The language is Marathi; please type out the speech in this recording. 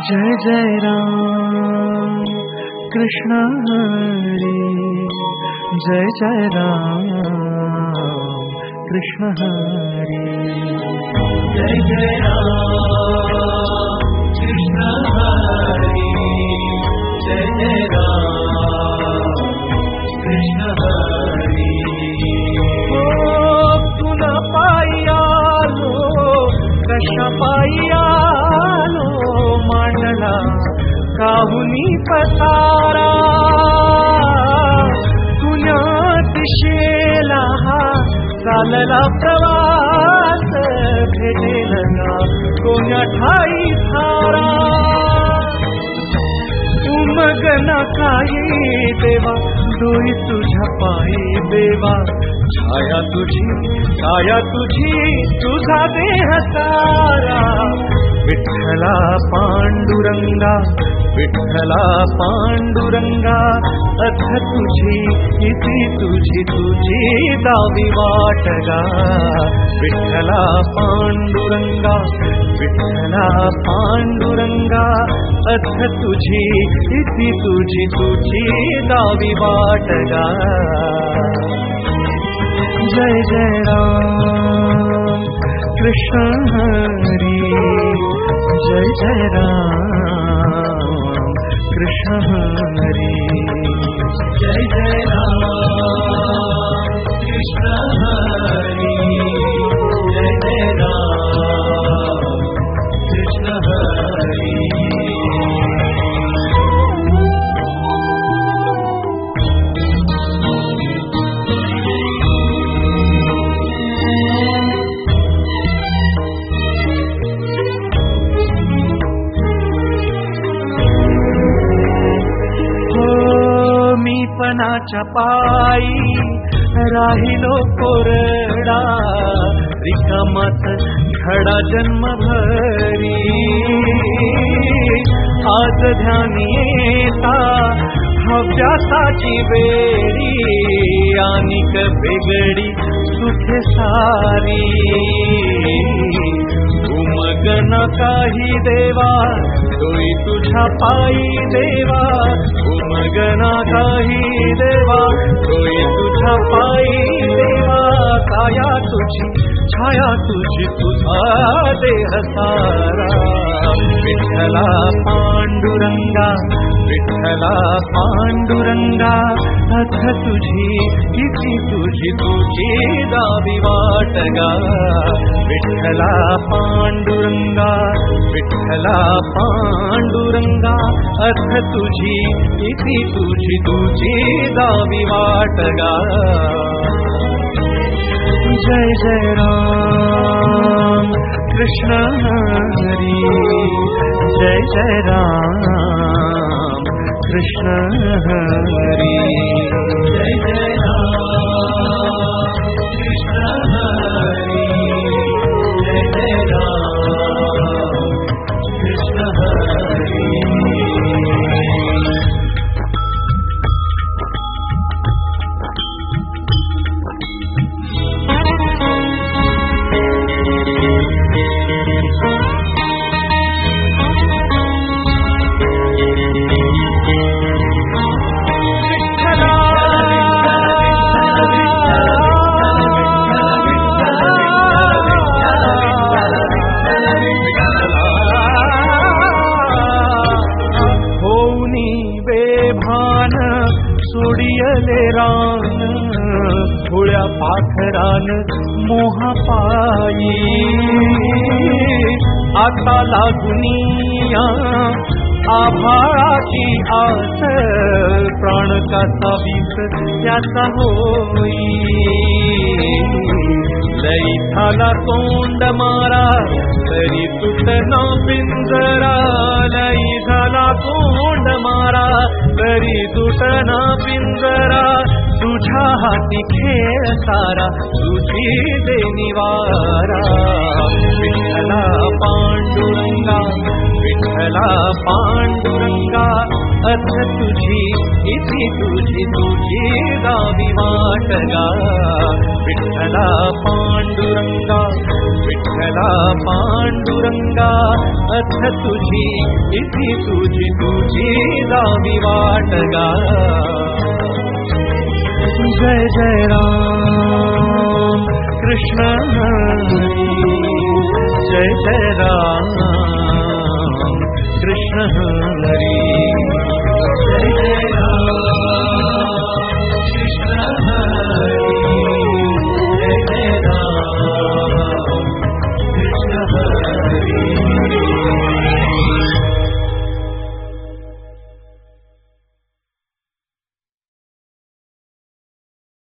जय जय राम कृष्ण हरे, जय जय राम कृष्ण हरे, जय जय राम कृष्ण हरे, जय जय राम कृष्ण हरे। ओ तुन पायालो कशा पायालो मांडला काहुनी पसारा, तुझ्या दिशेला चालला प्रवास, भेटेल का कोण्या ठाई थारा, उमगना काही देवा डोई तुझ्या पायी देवा, छाया तुझी तुझा देह सारा, विठ्ठला पांडुरंगा विठ्ठला पांडुरंगा, अथ तुझी किती तुझी दावी वाटगा, विठ्ठला पांडुरंगा विठ्ठला पांडुरंगा, अथ तुझी किती तुझी दावी वाटगा। जय जय राम कृष्ण हरे, जय जय राम कृष्ण हरे, जय जय राम कृष्ण हरे, जय जय राम कृष्ण हरे। पणाच्या पायी राहिलो कोरडा, रिकामात खडा जन्मभरी, आज ध्यानी येता हव्यासाची बेडी, आणिक बेगडी सुखे सारी, उमगना काही देवा डोई तुझ्या पायी देवा, उमगना काही देवा डोई तुझ्या पायी देवा, काया तुझी छाया तुझा देह सारा, विठ्ठला पांडुरंगा विठ्ठला पांडुरंगा, अथ तुझी किती तुझी दावी वाटगा, विठ्ठला पांडुरंगा विठ्ठला पांडुरंगा, अथ तुझी किती तुझी दावी वाटगा। जय जय राम कृष्ण हरे, जय जय राम कृष्ण हरे, जय जय राम कृष्ण हरे, जय जय राम कृष्ण हरे। थोड्या पाखरान मोहापायी, आता लागुनिया आभाळाची आस, प्राण कसा वीस त्याचा होई, लई झाला तोंड मारा तरी तुटना पिंजरा, लई झाला तोंड मारा तरी तुटना पिंजरा, तुझ्या हाती खेळ सारा तुझी देनिवारा, विठ्ठला पांडुरंगा विठ्ठला पांडुरंगा, अथ तुझी किती तुझी दावी वाटगा, विठ्ठला पांडुरंगा विठ्ठला विठ्ठला पांडुरंगा अथ तुझी इति तुझी जावी वाटगा जय जय राम कृष्ण हरी जय जय राम कृष्ण हरी